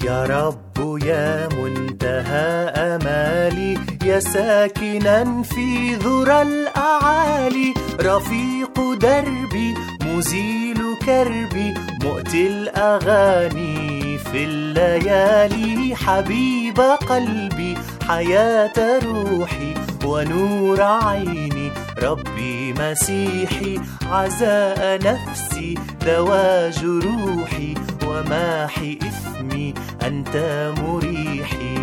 يا رب يا منتهى أمالي، يا ساكنا في ذرى الأعالي، رفيق دربي مزيل كربي، مؤتي الأغاني في الليالي، حبيب قلبي حياة روحي ونور عيني، ربي مسيحي عزاء نفسي، دوا جروحي وماحي إثمي، أنت مريحي.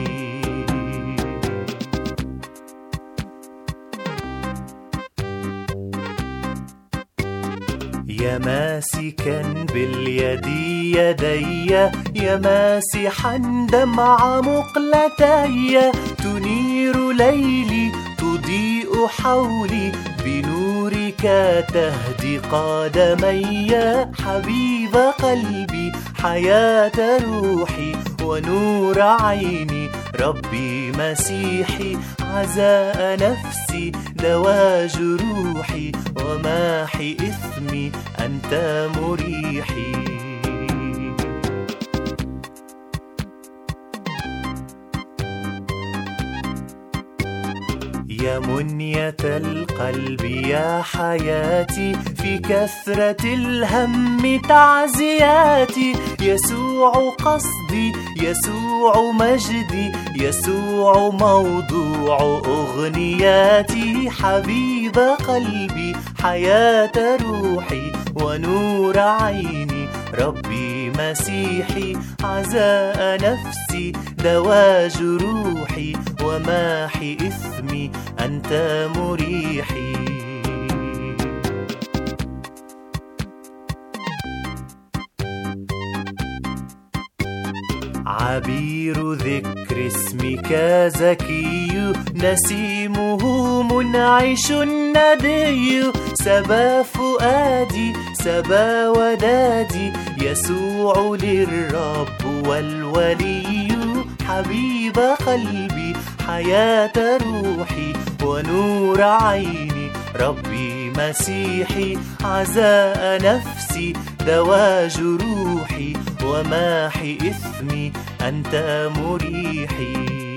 يا ماسكا باليد يدي، يا ماسحا دمع مقلتي، تنير ليلي تضيء حولي، بنورك تهدي قدمي، حبيب قلبي حياة روحي ونور عيني، ربي مسيحي عزاء نفسي، دوا جروحي وماحي إثمي، أنت مريحي. يا منية القلب يا حياتي، في كثرة الهم تعزياتي، يسوع قصدي يسوع مجدي، يسوع موضوع أغنياتي، حبيب قلبي حياة روحي ونور عيني، ربي مسيحي عزاء نفسي، دوا جروحي وماحي إثمي، أنت مريحي. عبير ذكر اسمك زكي، نسيمه منعش ندي، سبا فؤادي سبا ودادي، يسوع للرب والولي، حبيب قلبي حياة روحي ونور عيني، ربي مسيحي عزاء نفسي، دوا جروحي وماحي إثمي، أنت مريحي.